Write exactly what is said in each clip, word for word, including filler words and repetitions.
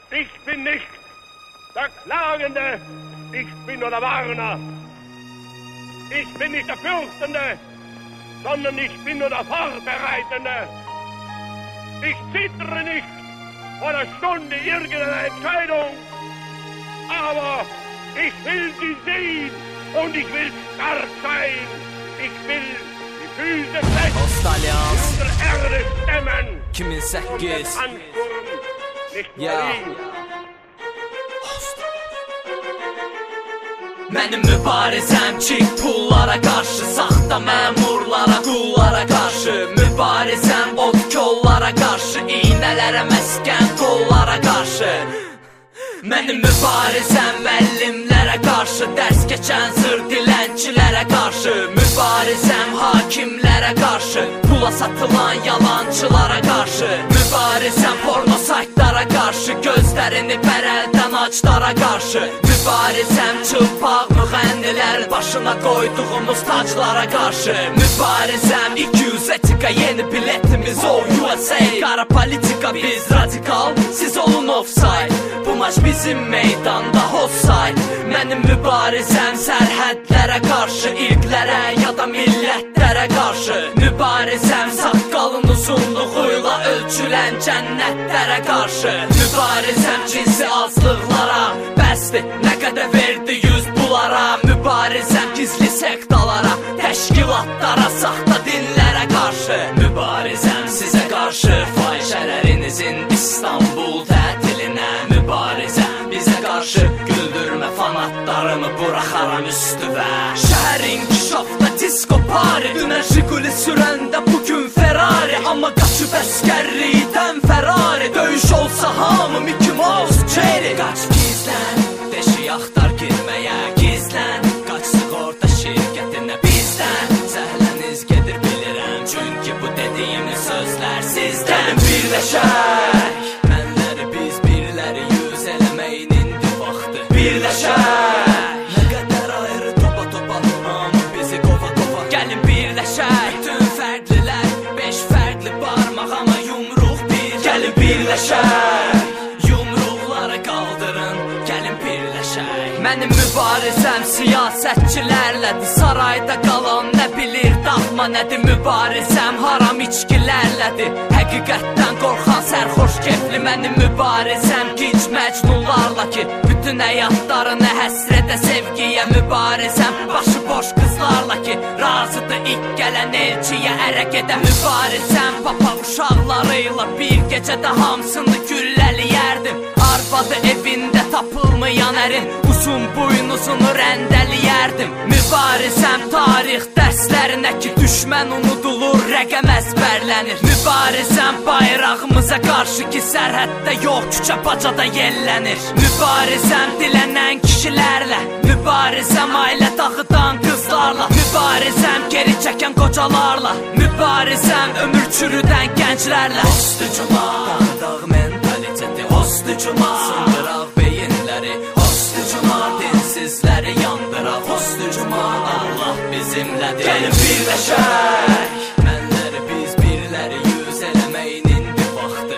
Ich bin nicht der Klagende, ich bin nur der Warner. Ich bin nicht der Fürchtende, sondern ich bin nur der Vorbereitende. Ich zittere nicht vor der Stunde irgendeiner Entscheidung, aber ich will sie sehen und ich will stark sein. Ich will die Füße fest unter Erde stemmen. iki min səkkiz Ansturm nicht Ya. verliehen. Mənim mübarizəm ki pullara qarşı, saxta məmurlara, qullara qarşı. Mübarizəm od kollara qarşı, iynələrə məskən qollara qarşı. Mənim mübarizəm müəllimlərə qarşı, dərs keçən zır dilənçilərə qarşı. Mübarizəm hakimlərə qarşı, pula satılan yalançılara qarşı. Mübarizəm porno saytlara qarşı, gözlərini bərəldən aclara qarşı. Mübarizəm çılpaq müğənnilər başına qoyduğumuz taclara qarşı. Mübarizəm iki yüz etika yeni biletimiz o U S A. Qara politika biz radikal, siz olun offside. Bu maç bizim meydanda offside. Mənim mübarizəm sərhədlərə qarşı, irqlərə ya da millətlərə qarşı. Mübarizəm saqqalın uzunluğuyla ölçülən cənnətlərə qarşı. Mübarizəm cinsi azlıqlara, bəsdir nə qədər verdi yüz bulara. Mübarizəm gizli sektalara, təşkilatlara, saxta dinlərə qarşı. Mübarizəm sizə qarşı, fahişələrinizin İstanbul tətilinə. Mübarizəm bizə qarşı, güldürmə fanatlarımı buraxaram üstüvə. Şəhər inkişafda disko pari, dünən Jiguli sürəndə bugün Ferrari. Amma qaçıb əskərlikdən Ferrari, döyüş olsa hamı Mickey Mouse Cherry. Qaç gizlən, deşik axtar girməyə gizlən. Qaç sığorta şirkətinə bizdən, zəhləniz gedir bilirəm, çünki bu dediyimiz sözlər sizdən. Gəlin birləşək, mənləri biz birləri yüz eləməyin indi vaxtı. Birləşək, nə qədər ayrı topa topa, hamı bizi qova qova. Gəlin birləşək, bütün fərqlilər, beş fərqli barmaq amma yumruq bir. Gəlin birləşək, yumruqları qaldırın, gəlin birləşək. Mənim mübarizəm siyasətçilərlədir, sarayda qalan nə bilir daxma nədir. Mübarizəm haram içkilərlədir, həqiqətdən qorxan sərxoş kefli. Mənim mübarizəm ginc məcnunlarla ki bütün həyatlarını həsrədə sevgiyə. Mübarizəm başı boş qızlarla ki razıdır ilk gələn elçiyə ərə gedə. Mübarizəm papa uşaqlarıyla bir gecədə hamısını gülləliyərdim. Arvadı evində tapılmayan ərin uzun buynuzunu rəndəliyərdim. Mübarizəm tarix dərslərinə ki düşmən unudulur, rəqəm əzbərlənir. Mübarizəm bayrağımıza qarşı ki sərhəddə yox küçə bacada yellənir. Mübarizəm dilənən kişilərlə, mübarizəm ailə dağıdan qızlarla. Mübarizəm geri çəkən qocalarla, mübarizəm ömür çürüdən gənclərlə. Hostucuma, dağ mentaliteti, hostucuma, sındıraq beyinləri, hostucuma, dinsizləri yandıraq, hostucuma, Allah bizimlədir. Gəlin birləşək, mənləri biz birləri yüz eləməyin indi vaxtı.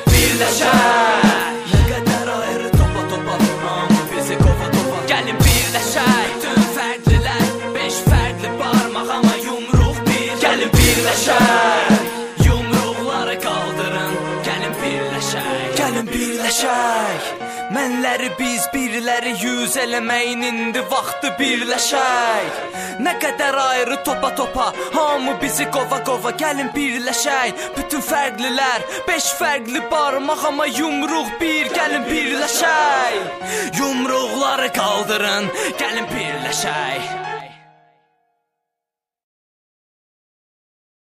Birləşək, nə qədər ayrı topa topa, hamı bizi qova qova. Gəlin birləşək, bütün fərqlilər, beş fərqli barmaq amma yumruq bir. Gəlin birləşək, yumruqları qaldırın, gəlin birləşək. Gəlin birləşək, mənləri biz birləri yüz eləməyin indi vaxtı. Birləşək, nə qədər ayrı topa topa, hamı bizi qova qova. Gəlin birləşək, bütün fərqlilər, beş fərqli barmaq amma yumruq bir. Gəlin birləşək, yumruqları qaldırın, gəlin birləşək.